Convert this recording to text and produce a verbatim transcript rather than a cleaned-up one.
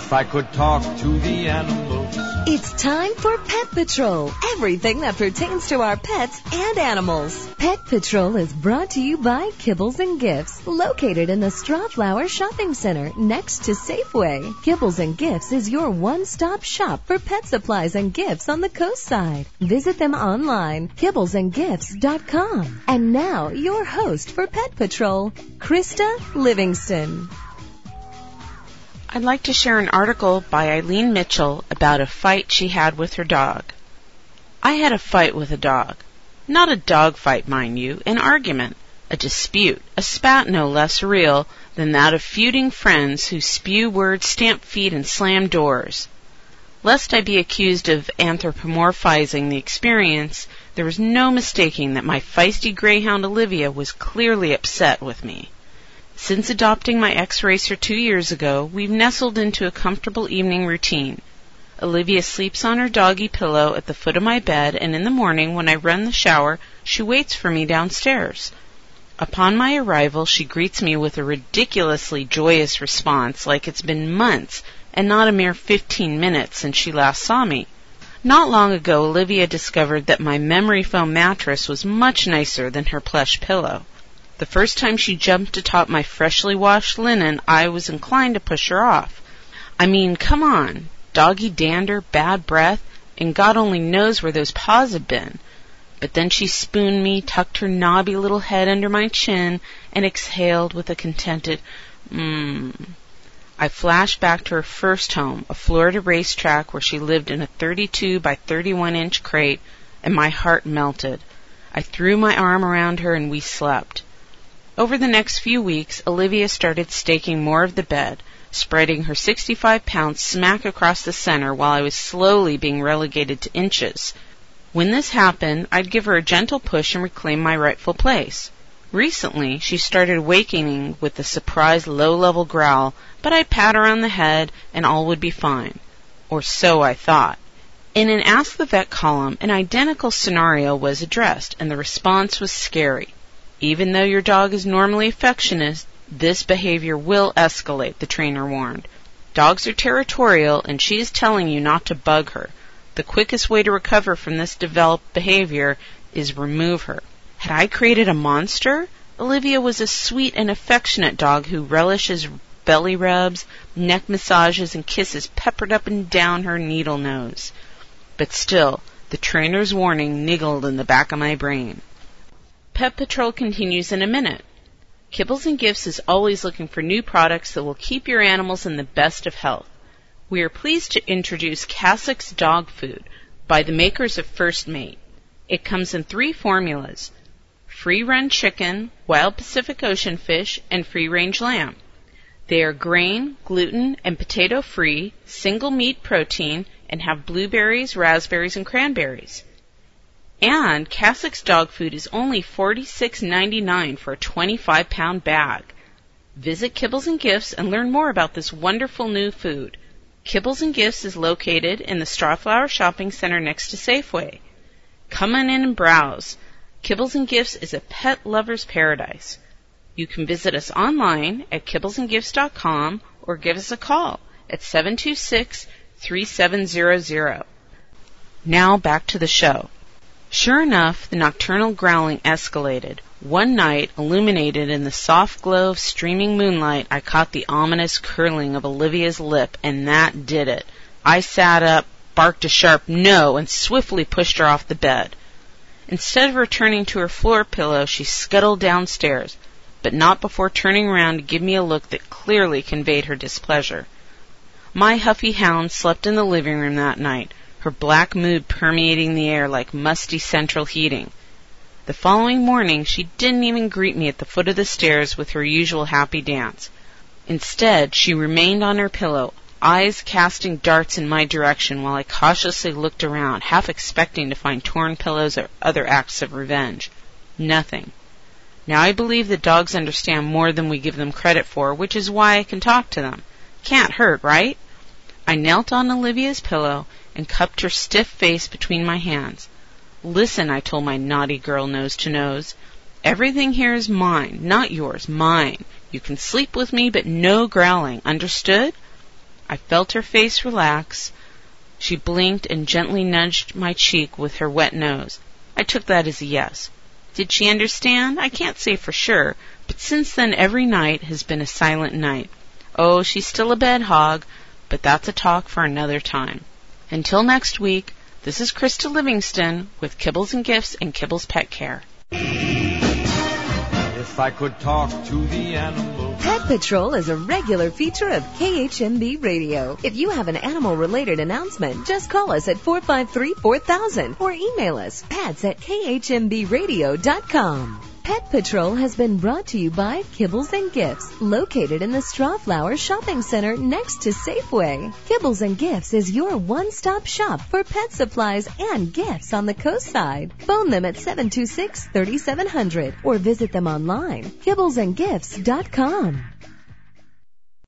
if I could talk to the animals. It's time for Pet Patrol, everything that pertains to our pets and animals. Pet Patrol is brought to you by Kibbles and Gifts, located in the Strawflower Shopping Center next to Safeway. Kibbles and Gifts is your one-stop shop for pet supplies and gifts on the coast side. Visit them online, kibbles and gifts dot com. And now, your host for Pet Patrol, Krista Livingston. I'd like to share an article by Eileen Mitchell about a fight she had with her dog. I had a fight with a dog. Not a dog fight, mind you, an argument, a dispute, a spat no less real than that of feuding friends who spew words, stamp feet, and slam doors. Lest I be accused of anthropomorphizing the experience, there was no mistaking that my feisty greyhound Olivia was clearly upset with me. Since adopting my ex-racer two years ago, we've nestled into a comfortable evening routine. Olivia sleeps on her doggy pillow at the foot of my bed, and in the morning, when I run the shower, she waits for me downstairs. Upon my arrival, she greets me with a ridiculously joyous response, like it's been months and not a mere fifteen minutes since she last saw me. Not long ago, Olivia discovered that my memory foam mattress was much nicer than her plush pillow. The first time she jumped atop my freshly washed linen, I was inclined to push her off. I mean, come on, doggy dander, bad breath, and God only knows where those paws have been. But then she spooned me, tucked her knobby little head under my chin, and exhaled with a contented, mmm. I flashed back to her first home, a Florida racetrack where she lived in a thirty-two by thirty-one inch crate, and my heart melted. I threw my arm around her and we slept. Over the next few weeks, Olivia started staking more of the bed, spreading her sixty-five pounds smack across the center while I was slowly being relegated to inches. When this happened, I'd give her a gentle push and reclaim my rightful place. Recently, she started awakening with a surprised low-level growl, but I'd pat her on the head and all would be fine. Or so I thought. In an Ask the Vet column, an identical scenario was addressed, and the response was scary. Even though your dog is normally affectionate, this behavior will escalate, the trainer warned. Dogs are territorial, and she is telling you not to bug her. The quickest way to recover from this developed behavior is remove her. Had I created a monster? Olivia was a sweet and affectionate dog who relishes belly rubs, neck massages, and kisses peppered up and down her needle nose. But still, the trainer's warning niggled in the back of my brain. Pet Patrol continues in a minute. Kibbles and Gifts is always looking for new products that will keep your animals in the best of health. We are pleased to introduce Cassix Dog Food by the makers of First Mate. It comes in three formulas: free-run chicken, wild Pacific Ocean fish, and free-range lamb. They are grain, gluten, and potato-free, single-meat protein, and have blueberries, raspberries, and cranberries. And Cassix Dog Food is only forty-six ninety-nine for a twenty-five pound bag. Visit Kibbles and Gifts and learn more about this wonderful new food. Kibbles and Gifts is located in the Strawflower Shopping Center next to Safeway. Come on in and browse. Kibbles and Gifts is a pet lover's paradise. You can visit us online at kibbles and gifts dot com or give us a call at seven two six, three seven zero zero. Now back to the show. Sure enough, the nocturnal growling escalated. One night, illuminated in the soft glow of streaming moonlight, I caught the ominous curling of Olivia's lip, and that did it. I sat up, barked a sharp no, and swiftly pushed her off the bed. Instead of returning to her floor pillow, she scuttled downstairs, but not before turning around to give me a look that clearly conveyed her displeasure. My huffy hound slept in the living room that night, her black mood permeating the air like musty central heating. The following morning, she didn't even greet me at the foot of the stairs with her usual happy dance. Instead, she remained on her pillow, eyes casting darts in my direction while I cautiously looked around, half expecting to find torn pillows or other acts of revenge. Nothing. Now I believe that dogs understand more than we give them credit for, which is why I can talk to them. Can't hurt, right? I knelt on Olivia's pillow and cupped her stiff face between my hands. Listen, I told my naughty girl nose to nose. Everything here is mine, not yours, mine. You can sleep with me, but no growling. Understood? I felt her face relax. She blinked and gently nudged my cheek with her wet nose. I took that as a yes. Did she understand? I can't say for sure, but since then every night has been a silent night. Oh, she's still a bed hog, but that's a talk for another time. Until next week, this is Krista Livingston with Kibbles and Gifts and Kibbles Pet Care. If I could talk to the animals. Pet Patrol is a regular feature of K H M B Radio. If you have an animal-related announcement, just call us at four five three, four thousand or email us pets at k h m b radio dot com. Pet Patrol has been brought to you by Kibbles and Gifts, located in the Strawflower Shopping Center next to Safeway. Kibbles and Gifts is your one-stop shop for pet supplies and gifts on the coast side. Phone them at seven two six, three seven zero zero or visit them online, kibbles and gifts dot com.